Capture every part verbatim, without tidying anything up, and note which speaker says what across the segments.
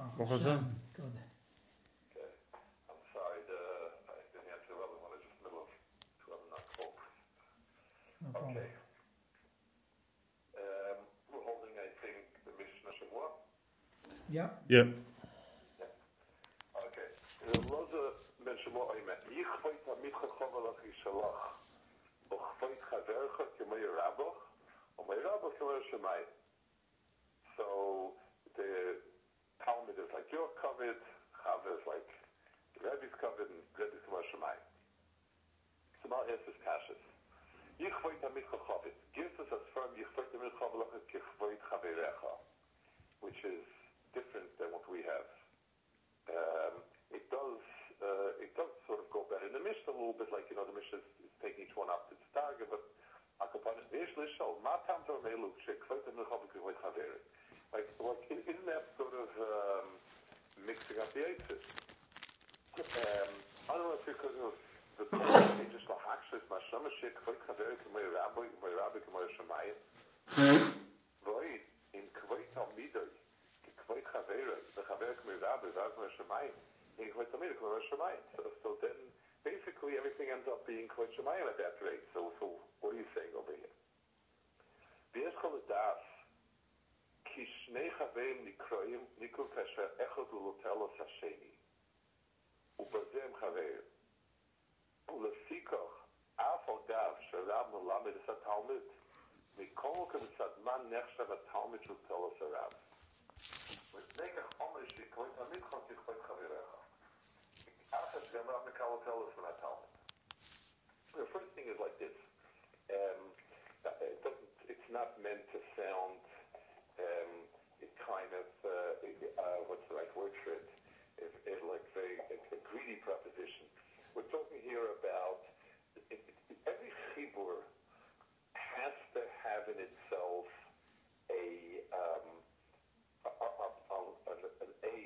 Speaker 1: Baruch Hashem.
Speaker 2: Good.
Speaker 3: Okay. I'm sorry, the, I didn't answer the other one. I was just in the middle of two other non-quotes.
Speaker 2: No problem.
Speaker 3: Okay. Um, we're holding, I think, the Mishnah Shavua.
Speaker 2: Yeah.
Speaker 1: Yeah.
Speaker 3: Okay. Loza ben Shmuel Oimet. Yichvayt hamidcha chovalach yishalach. Uchvayt chavercha k'may rabach. Umay rabach k'may shemayim. So the Talmud is like you're covered, Chaver is like the Rebbe's covered, and Rebbe's k'may shemayim. So now answers Kashas. Yichvayt hamidcha chovet. Gives us as firm Yichvayt hamidcha chovalach k'chvayt chaverecha, which is different than what we have. Um, it does uh, it does sort of go better in the Mishnah a little bit, like, you know, the Mishnah is, is taking each one up to its target, but like like isn't that sort of um, mixing up the eights? Um, I don't know if you could have the just the hakshis mashama shik kvayt chaver k'may rabbi k'may rabbi k'may shemayim void in kvayt talmidei kvayt chaver the chaver k'may rabbi k'may shemayim in kvayt talmidei k'may shemayim. So so then basically everything ends up being kvayt shemayim at that rate. So so what are you saying over here? V'yesh kol das ki shnei chaverim nikroim nikru kasher echad ulotelos hasheni ubazem chaver. ולפיכך, אף אגב שרב מלמד את התלמיד, מכל כמסדמן נחשב התלמיד של תלס הרב. ונגח אומר שכל תלמיד חוץ יכבד חבריך. אף אז גם רב מקל תלס מן התלמיד. The first thing is like this. Um, it doesn't, it's not meant to sound um, it kind of, uh, uh, what's the right word for it? It, it like very, it's a greedy proposition. We're talking here about it, it, every chibur has to have in itself a um, a, a, a, a, a,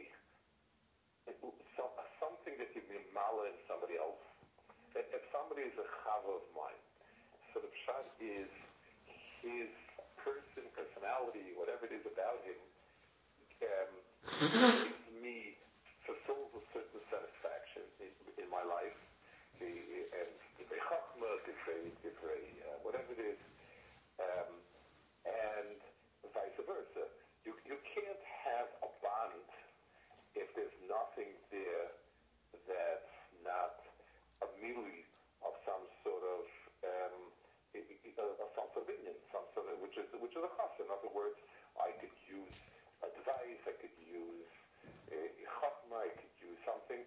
Speaker 3: a some, something that you can mala in somebody else. If, if somebody is a chava of mine, so the pshat is his person, personality, whatever it is about him, um, gives me fulfills a certain satisfaction in, in my life, the, and the chachma, the uh, whatever it is, um, and vice versa. You you can't have a bond if there's nothing there that's not a milui of some sort of um, of some sort of Indian, some sort of which is which is a chassan. In other words, I could use advice, I could use chachma, I could use something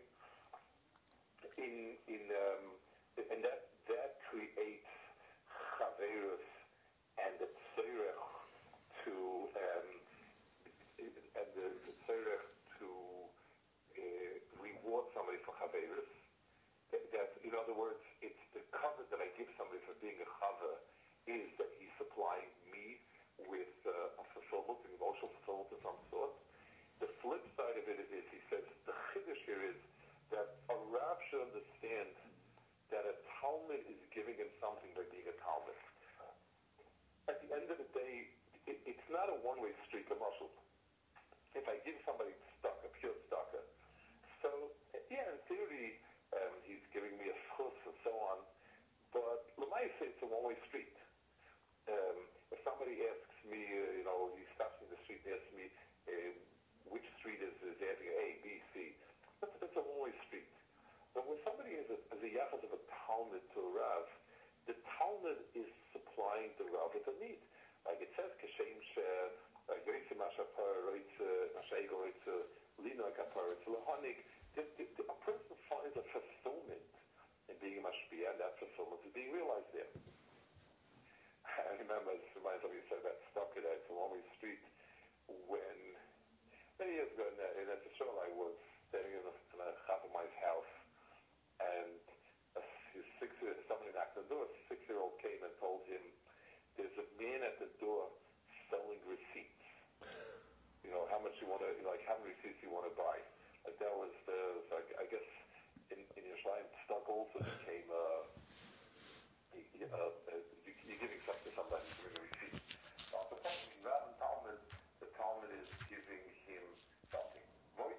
Speaker 3: in in um, and that that creates chaverus and the tzorech to um, and the, the tzorech to uh, reward somebody for chaverus. That, that in other words, it's the cover that I give somebody for being a chaver is that he's supplying me with uh, a fulfillment, an emotional fulfillment of some sort. The flip side of it is, he says, the chiddush here is that a Rav should understand that a Talmud is giving him something by being a Talmud. At the end of the day, it, it's not a one-way street, a muscle. If I give somebody stuck, a pure stucker, so, yeah, in theory, um, he's giving me a schus and so on, but l'maisa, it's a one-way street. Um, if somebody asks me, uh, you know, he stops me in the street and asks me, uh, which street is, is answering A, B, C. That's, that's a one-way street. But when somebody is a, is a yachas of a Talmud to a Rav, the Talmud is supplying the Rav with a need. Like it says, Kashem she, Yoitze Mashapar, Yoitze Mashaygo, Yoitze Lino Kapar, Yoitze Lahonik. A person finds a fulfillment in being a Mashpia, and that fulfillment is being realized there. I remember, it reminds me, you said that stuck it, it's a one-way street, when many years ago in, in Etzishol, I was standing in a, in a Chavamai's house, and a, his six, somebody knocked on the door. A six-year-old came and told him, "There's a man at the door selling receipts. You know how much you want to, you know, like how many receipts you want to buy." Like that was the, so I, I guess in in Yerushalayim, stock also became uh, uh, you, you're giving something to somebody, giving a receipt. So, rather than Talmud, the Talmud is giving him something. What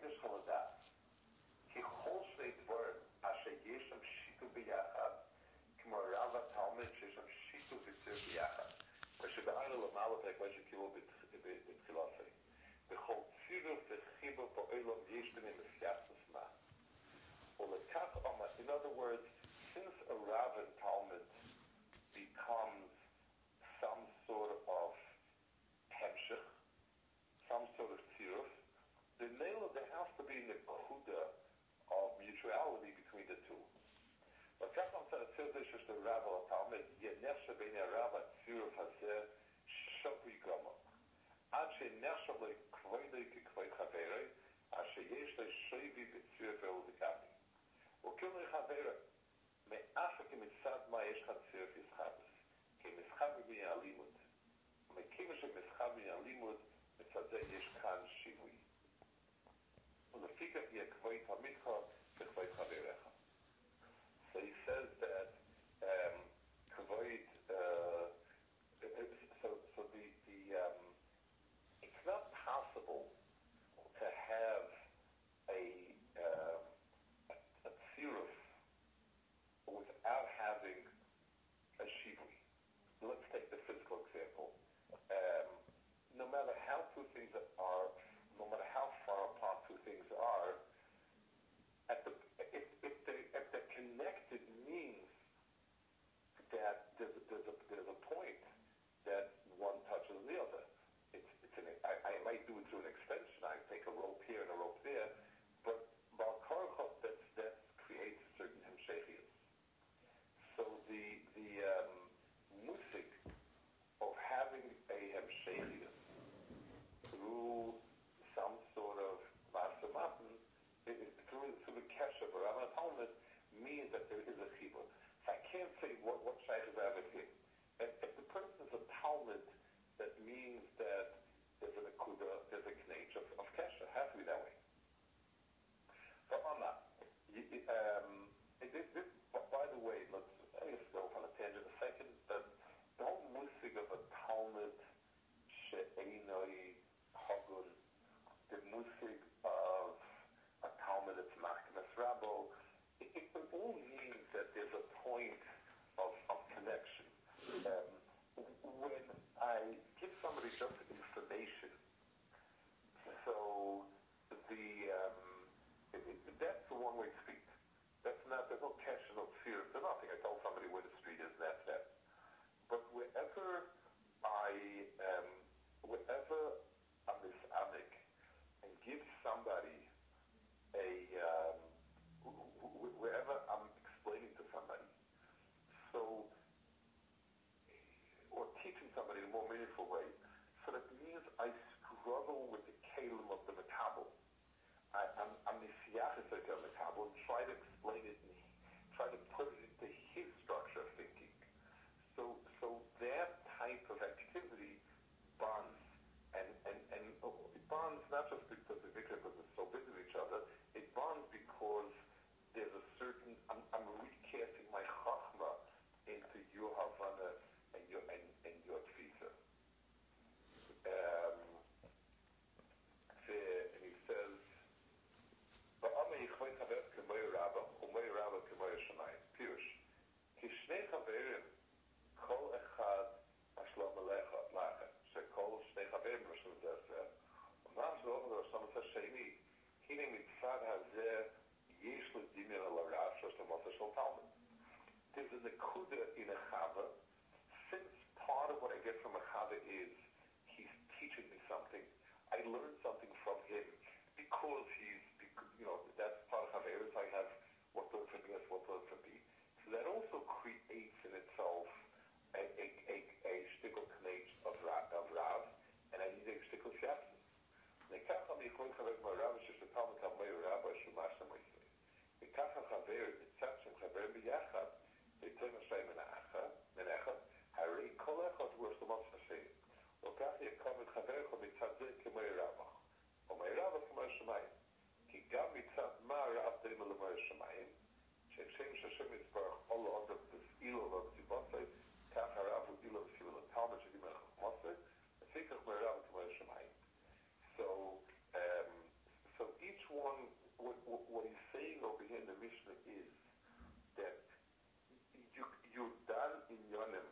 Speaker 3: Shiva Ba'olam Yesh B'nei Mesyatzes Ma. In other words, since a Rav and Talmud becomes some sort of hemshech, some sort of tziruf, the nail there has to be the kuda of mutuality between the two. But Kacham said, "Tziruf is the Rav or Talmud. Yenech shebein Rav tziruf hazeh shopri gama. Ad she'nech shabli kvoidei k'kvoid chaverei, ad she'yesh le shoivi b'tziruf el v'kavi. Ukilei chaverei, me'afa k'mitzad ma yesh chan tziruf yischabes, k'mischaber b'yin alimut. Me'kiva she'mischaber b'yin alimut, mitzadeh yesh kan shivui. Ulefikach yeh kvoid hamidcha v'kvoid chaverecha." So he says that um, kvoid, uh, so, so the, the um, it's not possible to have a, um, a, a tziruf without having a shivui. Let's take the physical example. Um, no matter how two things are, no matter how far apart two things are, at the, if, if, they, if they're connected means that there's a, there's a, there's a point that one touches the other. It's, it's an, I, I might do it through an extension. I take a rope here and a rope there, but Baal Korachot, that that creates certain hemshechias. So the the um, musik of having a hemshechia through some sort of master matan, through through the kesher of Rav and Talmud, means that there is a chibur. So I can't say what what shaykh is Rav with him. If, if the person is a Talmud, that means that there's an akuda, there's a knage of, of kesher. It has to be that way. But on that, um, it, it, this, by the way, let's let me just go off on a tangent a second. That the whole musig of a Talmud, she'enoi hagun, the musig of a Talmud that's machmas rabo, it, it, it all means that there's a point of, of connection. Um, when I give somebody just information, so the um, it, it, that's the one-way street. That's not, there's no cash, no fear, there's nothing. I tell somebody where the street is, and that's that. But wherever I, um, wherever I'm misamic and give somebody a, um, wherever I'm explaining to somebody, so, or teaching somebody in a more meaningful way, so that means I struggle with the kalim of the metabel. I, I'm, I'm nisiyachis of the metabel and try to explain it and try to put it into his structure of thinking. So, so that type of activity bonds, and, and, and it bonds not just because the because it's so busy with each other, it bonds because there's a certain, I'm, I'm recasting my chachma into your havana and your, and, and your tfisa. Um, and he says, "Ba'amei yichvei chaver k'moi rabba, u'moi rabba k'moi shamayim." Pirush, kishnei chaverim, kol echad ashlam alecha lacha, shekol shnei chaverim rishon zeh, u'nam zeh rishon zeh hine mitzad hazeh yesh l'dimir al harav shosh l'masa shel Talmud. There's a nekuda in a chava, since part of what I get from a chava is he's teaching me something. I learned something from him because he's, you know, that's part of Chaveris. I have what learned from me, what learned from me. So that also creates in itself a a a, a shtickle knage of Rav, of Rav, and I need a shtickle shapsis. Nekacham yichol chaver ma'Rav sheshetalmud kamei Rav shumasham oisei. Nekacham chaver mitzatchem chaver biyachad v'ytem Hashem menacha menacha harei kol echad v'u'as l'mos Hashem. וכך יקום את חברך מצד זה כמו רבך, ומרבך כמו השמיים. כי גם מצד מה רב דמה למו השמיים, שכשם שהשם יצברך all under this אילו לא ציבוסי, כך הרב הוא אילו וסיבו לתלמד שדימה לחמוסי, וסיכך מרבך כמו השמיים. So, um, so each one, what, what, what he's saying over here in the Mishnah is that you, you're done in Yonim,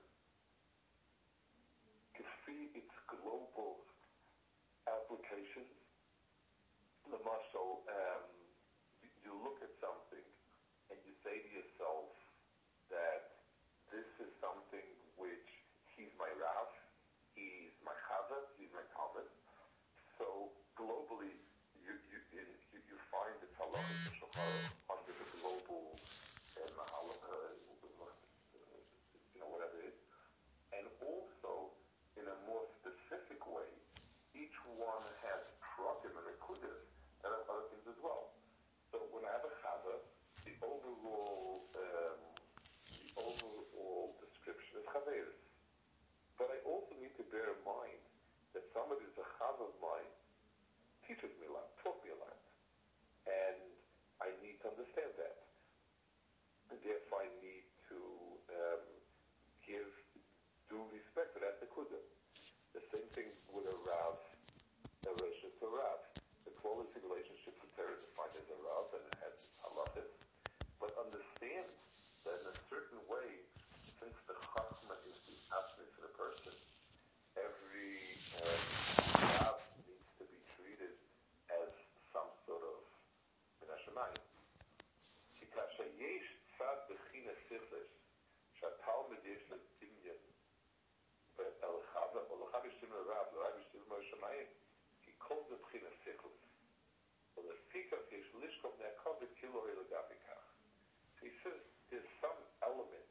Speaker 3: its global applications, the so um, you look at something and you say to yourself that this is something which he's my Rav, he's my Chava, he's my Talmud. So globally, you you you, you find the halachic shachar under the global um, halakha, you know, whatever it is, and also in a more specific way, each one has prakim and nekudas and other things as well. So when I have a chava, the overall um, the overall description is chaveris. But I also need to bear in mind that somebody who's a chava of mine teaches me a lot, taught me a lot, and I need to understand that. And therefore, I need to um, give due respect to that nekuda. The same thing with a Rav, a relationship to a Rav. The closest relationship with Torah is defined as a Rav, and it has halachas. But understand that in a certain way, since the chachma is the atmis of the person, every um, Rav needs to be treated as some sort of minashamayim. Kikasha yesh tzad b'china sichlis, שהתלמיד יש לו דמיון אל חווה, או לחווה ישתים לרב, לרב ישתים לשמיים, כי כל זה בחינה שכלית. ולפיכך יש לשכב מהכובד כאילו היא לגבי כך. So he says there's some element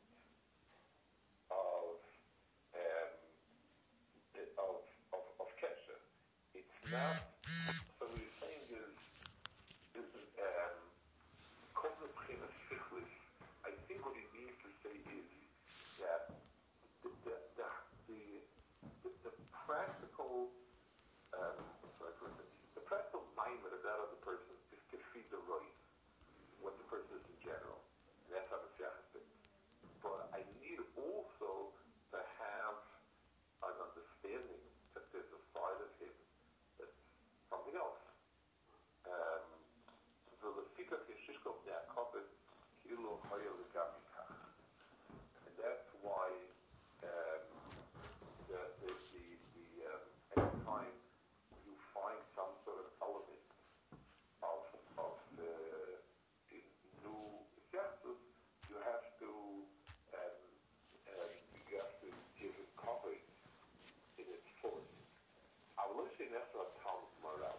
Speaker 3: of um, of of of kesher. It's not. So what he's saying is this is um, kol ze bchina sichlis. I think what he means to say is that the the the the, the, the practical um, sorry, the practical mind of that other person is to feed the right, what the person is in general, and that's how the Messiah is. But I need also to have an understanding that there's a side of him that's something else. Um, so the figure is shishkov ne'akobet kilo hoya legami kach. And that's why um, the, the, the, the um, anytime you find some sort of element of, of uh, new yassus, you have to um, um, you have to give it coverage in its fullest. I will say that's what Tom Morel.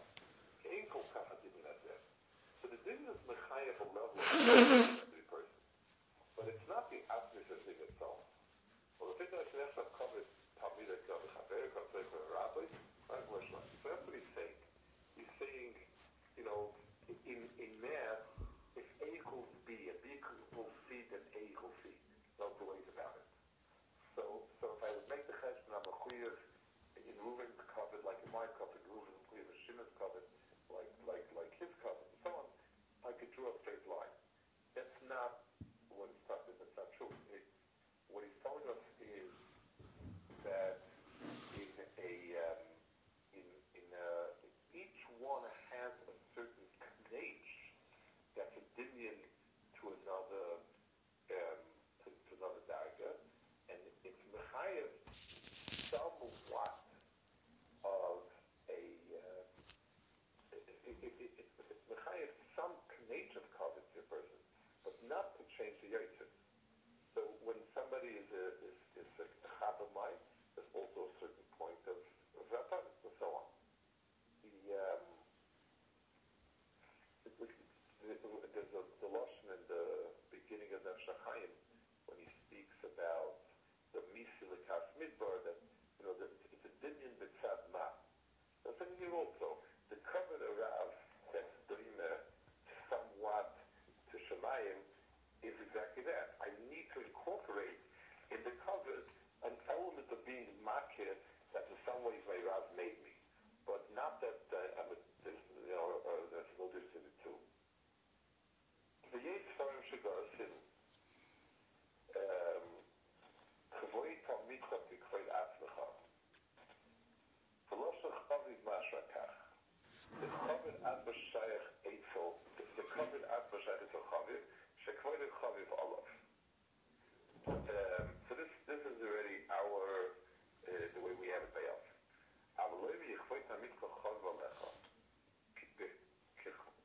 Speaker 3: So the thing is mechayev a level of every person. But it's not the atmosphere thing itself. Well, the thing that that's what covered Talmid HaKav, Chaver, Chaver, Rabbi, so that's what he's saying. He's saying, you know, in, in math, if A equals B, and B equals C, then A equals C. No two ways about it. So, so if I would make the cheshbon, I'm a chuyev in Reuven's covered, like in my covered, Reuven's chuyev, Shimon's covered, like, like, like his covered, and so on, I could draw a straight line. That's not what he's talking about. That's not true. It, what he's telling us is that in a, um, in, in a, each one has a certain knage that's a dimion to another, um, to, to another darga, and it's mechayev somewhat of a, uh, it, it, it, it, it's mechayev some knage of covet to a person, but not to change the yotzes. So when somebody is a is, is a chabamai, there's also a certain point of of rabbis and so on. The um, it, it, it, there's a the lashon in the beginning of Nefesh HaChaim when he speaks about the misi lekas midbar, that you know that it's a dinyan b'tzad ma. That's in here also. The covet of Rav that's doing somewhat to Shemayim is exactly that. I need to incorporate in the covet an element of being makir that in some ways my Rav made me, but not that uh, I'm a, you know, uh, that's no difference in the two. The Yetz Farim Shegarasim, Kavoi Talmidcha B'Kvod Atzmecha. V'loshach Aviv Mashra Kach. The Chaviv Adva Shayach Eitzel, the Chaviv Adva Shayach Eitzel Chaviv, Shekvod Chaviv Olav. So this this is already our, uh, the way we have it by us. Avaloy V'Yechvod Talmidcha Chaviv Alecha.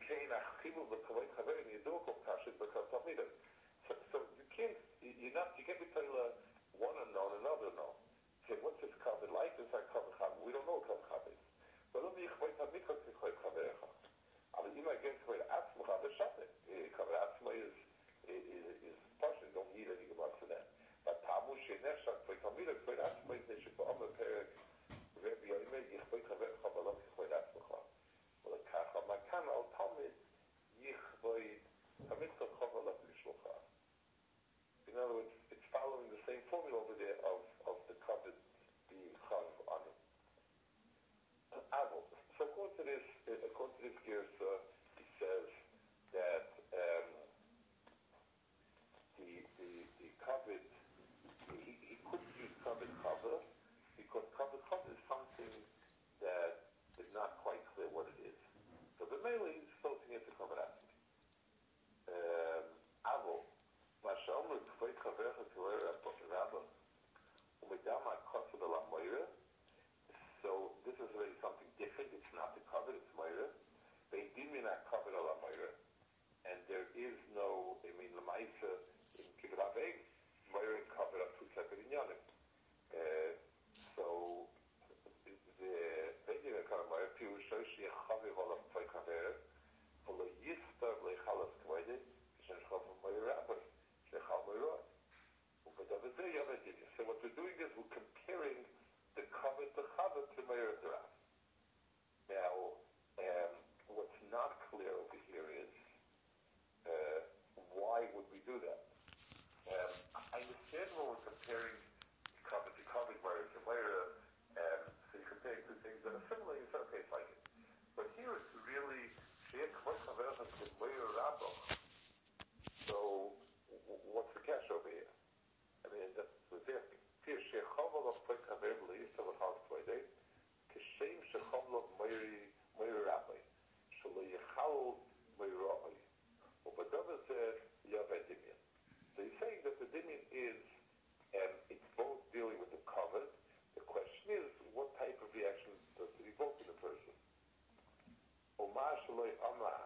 Speaker 3: Kain achivul v'kavod chaver and you do it kashit because talmidim. So, so you can't, you not, you can't be telling one unknown, another unknown. Say, what's this covered like? This like covered chaver. We don't know what covered chaver is. But let me chavoy talmid because it's chavoy chaverecha. Aber immer against chavoy atzma chaver shate. Chaver atzma is is is partial. Don't need any gemara for that. But tamu she'neshak chavoy talmid chavoy atzma is neshak ba'omer perek. Rabbi Yomer yichvoy chaverecha v'lo yichvoy atzmacha. V'lekacha makan al talmid yichvoy talmid chaverecha v'lo yishlocha. In other words, it's following the same formula over there of, of the covered being chav on it. Avol. So according to this, according to this Girsa, he says that um, the the the covered he, he couldn't use covered chaver because covered chaver is something that is not quite clear what it is. So the male is floating into covered aspect. Avol. So this is really something different. It's not the cover, it's Moira. They dimmy not covered a la Moira. And there is no, I mean, the Maisa in Kibbutz Aveg, Moira covered up two separate inyanim. Uh, so the Bedimer covered Moira, Pirusho, she chavi olav tvay kaver, v'lo yistar lechalas kvoide, shen chav Moira rabbi. So what we're doing is we're comparing the cover to cover to Meir Rav. Now, um, what's not clear over here is uh, why would we do that? Um, I understand when we're comparing cover to cover, Meir to Meir, um, so you're comparing two things that are similar, you say, okay, it's like it. But here it's really Sheikh Chaver to Meir Rav. So what's the catch over here? I mean, that's the thing. Here, shechav of plek haver b'leis of a chal tvayde, kishem shechav of meiri meiri rabbi, shelo yichal meiri rabbi. But David said yaveh dimyan. So he's saying that the dimyan is, um, it's both dealing with the covered. The question is, what type of reaction does it evoke in the person? Omar shaloi amar,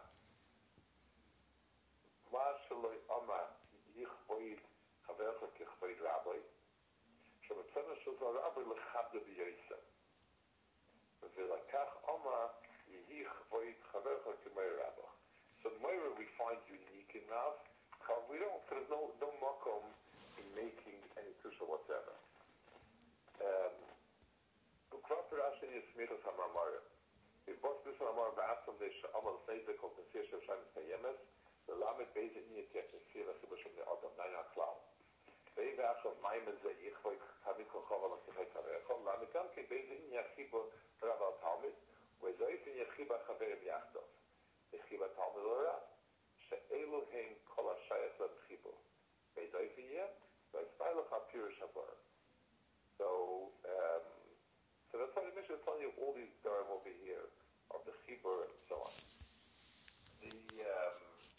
Speaker 3: Omar shaloi amar yichvoid havercha kichvoid rabbi. שמצאנו שזה הרבי לחבדה בייסה. ולקח אומר יהי כבוד חברך כמי רבא. So Moira we find unique enough, because we don't, there's no, no makom in making any tusha whatsoever. Ukrat Rashi is Smichas Hamar Moira. If both this Hamar V'asam Nish Amal Seizek of the Sir Shoshan Kayemes, the Lamed Bezin Yitek is Sir Asibashim the Adam Nine Aklau. Ve'achov Maimed Ze Yichvoy Kamik Chochov Al-Kifay Kaverechov Lamed Gamke Bezin Yachibo Rav Al-Talmid Ve'zoifin Yachiba Chaverim Yachdov Yachiba Talmid L'Rav She'elu Hein Kol HaShayach L'Chibo Ve'zoifin Yeh Ve'zpailach HaPirish HaBor. So, um, so that's why the Mishnah is telling you all these Dharam over here of the Chibur and so on. The, um,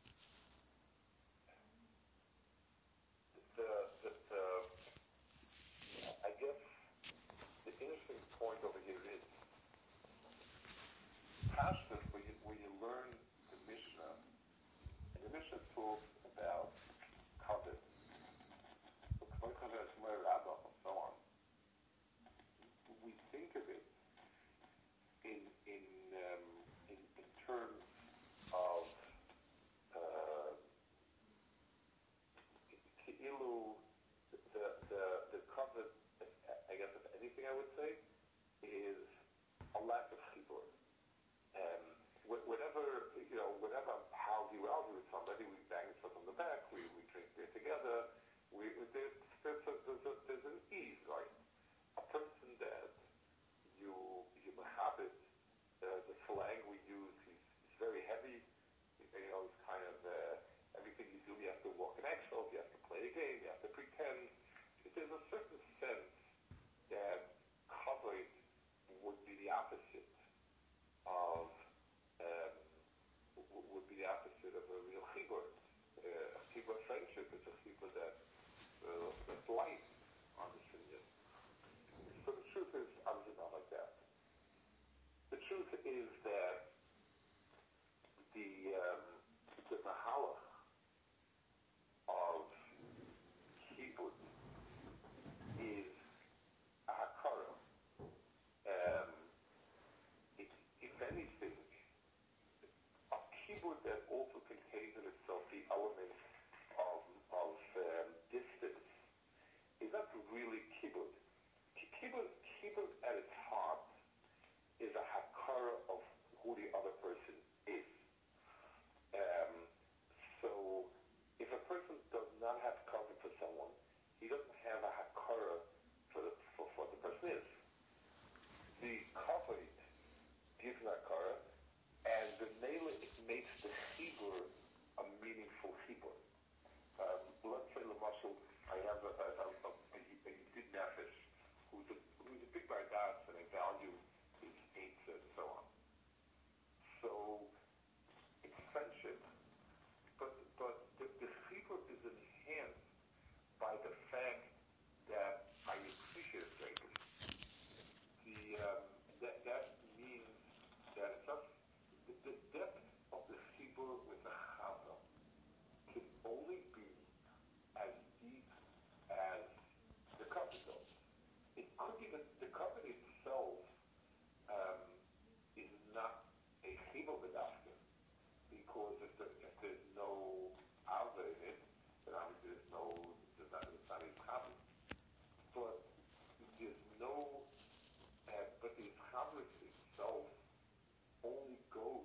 Speaker 3: the, the, the, I guess the interesting point over here is Pashtus, where you, where you learn the Mishnah, and the Mishnah talks about covet, so K'vay Chaver Shmei Rabbah, and so on. We think of it in in um, in, in terms of uh, Ki'ilu, the the the covet. I guess if anything, I would say is a lack of chibur. Um, whenever you know, whenever how you argue with somebody, we bang each other on the back, we we drink beer together. We there's there's, a, there's, a, there's an ease, right? A person that you you habit uh, the slang we use, he's, he's very heavy. You know, it's kind of uh, everything you do, you have to walk an eggshells, you have to play a game, you have to pretend. There's a certain sense that covered would be the opposite of um, would be the opposite of a real chibur. Uh, a chibur friendship is a chibur that uh, that's light on the shinyan. So the truth is, obviously not like that. The truth is that the uh, chibur that also contains in itself the element of, of um, distance is not really kibbutz. Kibbutz, kibbutz at its heart is a hakara of who the other person is. Um, so if a person does not have cover for someone, he doesn't have a hakara for, the, for, for what the person is. The cover gives a hakara, and the mele it makes the chibur a meaningful chibur. Um, let's say, Lamashal, I have a, a, a, a, a good nefesh who's a, who's a big bardas and I value his eight and so on. So it's friendship, but but the, the chibur is enhanced by the fact that I appreciate it greatly. The um, that that means that it's not the, the depth of the chibur with the chava can only be as deep as the covenant does. It could even, the covenant itself um, is not a chibur b'dafka, because if, the, if there's no ava in it, then obviously there's no, there's not, it's not a covenant. But there's no, uh, but the covenant itself only goes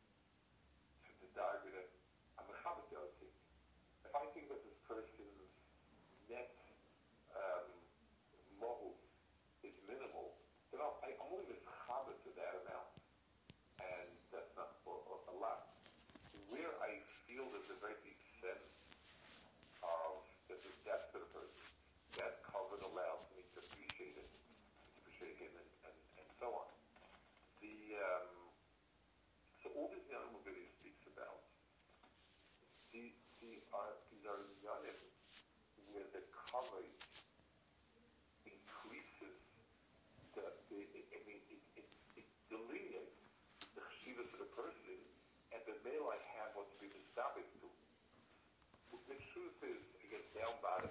Speaker 3: to the diagram that I'm a covenant the other thing. If I think that this person's net um, mohus is minimal, then I'll, I, I'm only mischaber to that amount, and that's not a, a lot. Where I feel there's a very deep sense of that the depth of the person, that cover allows me to appreciate it, to appreciate it, and, and, and so on. The um, so all this Yanim Mobility speaks about. The, the, uh, these are Yanim where the coverage increases the, the I mean, it, it, it delineates the cheshivas of the person, and the male I have what's been established to. The truth is, again, down bottom,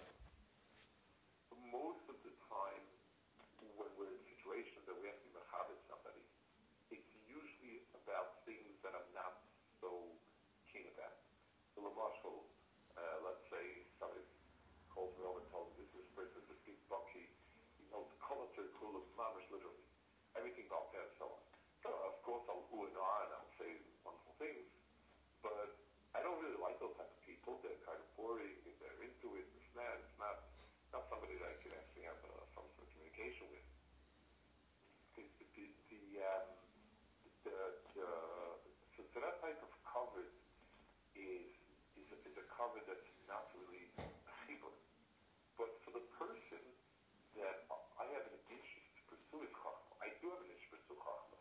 Speaker 3: most of the time when we're in situations that we have to mechaber somebody, it's usually about things that I'm not so keen about. So, Lamashal, uh, let's say somebody calls me over and tells me this person is a big bucky, he knows color to cool of mamish literally, everything about that and so on. So, of course, I'll ooh and ah and I'll say wonderful things, but I don't really like those type of people. They're kind of boring, they're into it, it's not, it's not, not somebody that I can actually have uh, some sort of communication with. The, the, the, um, the, the, so, so that type of coverage is, is, a, is a cover that's not really a chibur. But for the person that I have an interest to pursue his chachma, I do have an interest to pursue chachma.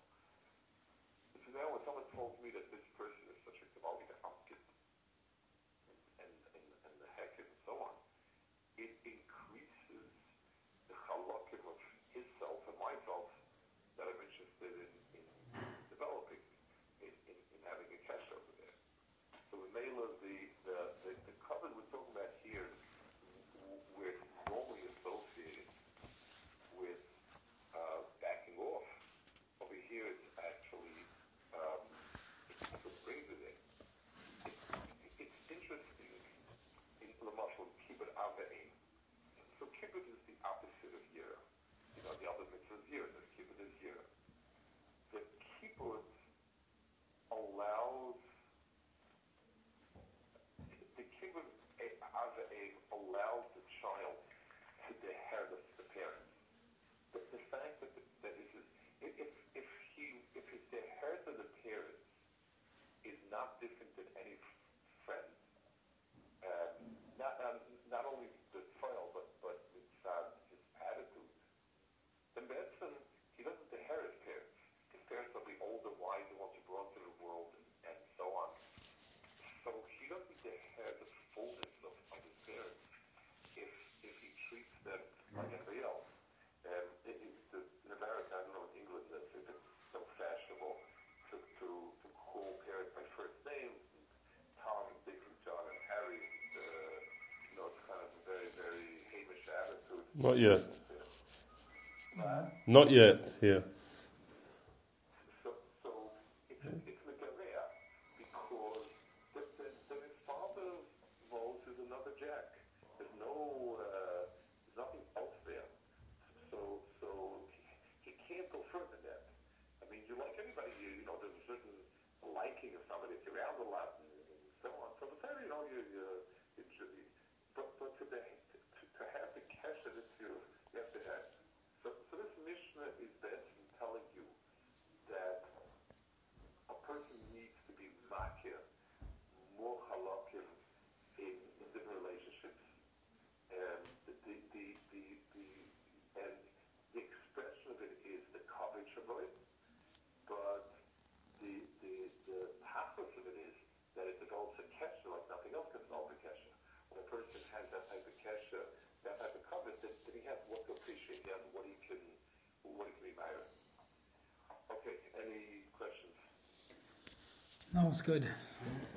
Speaker 3: So now when someone tells me that this person is such a Gavaldik Amkid and, and, and the heck and so on, it increases the chalakim of his self and myself that I'm interested in, in developing, in, in, in having a cash over there. So in Mela, the, the, the, the cover we're talking about here, where it's normally associated with uh, backing off, over here it's actually um, it's what brings it in. It, it's interesting in Lamashal Kibbut Ava'im. So Kibbut is the opposite of Yira. You know, the other mitzvah is Yira, the Kibbut is Yira. The Kibbut allows, the Kibbut Ava'im allows the child to inherit the parents. The, the fact that, the, that this is, if, if he, if his inherit of the parents is not different than any friend, um, not, not, not only the trial, but, but it's, uh, his attitude, then Benson, he doesn't inherit his parents. His parents will be older, wise, and once he brought to the world, and, and so on. So he doesn't inherit the fullness of, of his parents if, if he treats them like everybody else. Um, it, it, the, in America, I don't know in England, if it's so fashionable to, to, to call parents by first names, and Tom and Dick and John and Harry, and, uh, you know, it's kind of a very, very Hamish attitude.
Speaker 1: Not yet.
Speaker 3: Uh,
Speaker 1: Not yet, here.
Speaker 3: So, so it's, it's Megareah because wait me, Myra. Okay, any questions?
Speaker 2: No, it's good.